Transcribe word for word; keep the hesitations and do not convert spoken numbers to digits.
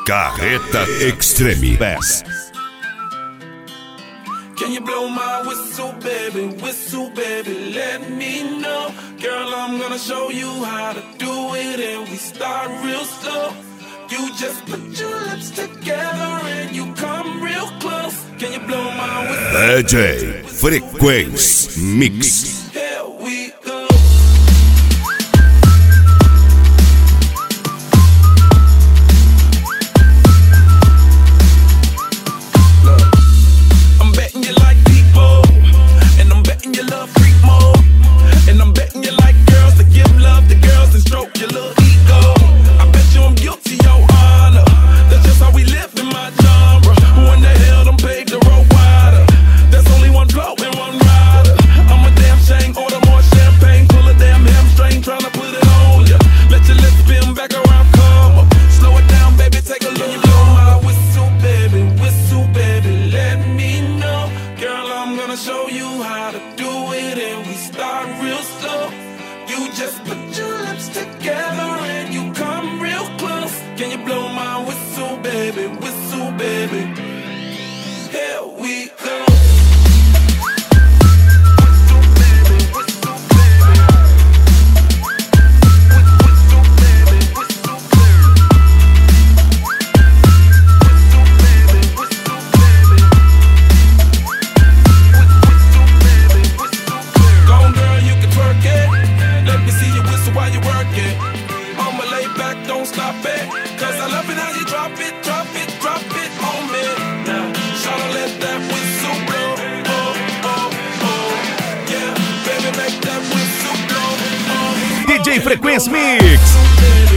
Carreta Extreme Bass. Can you blow my whistle, baby, whistle, baby, let me know. Girl, I'm gonna show you how to do it, and we start real slow. You just put your lips together and you come real close. Can you blow my whistle? D J Frequência Mix. Here we go. Show you how to do it, and we start real slow. You just put your lips together and you come real close. Can you blow my whistle, baby, whistle, baby? Here we go. D J Frequência Mix.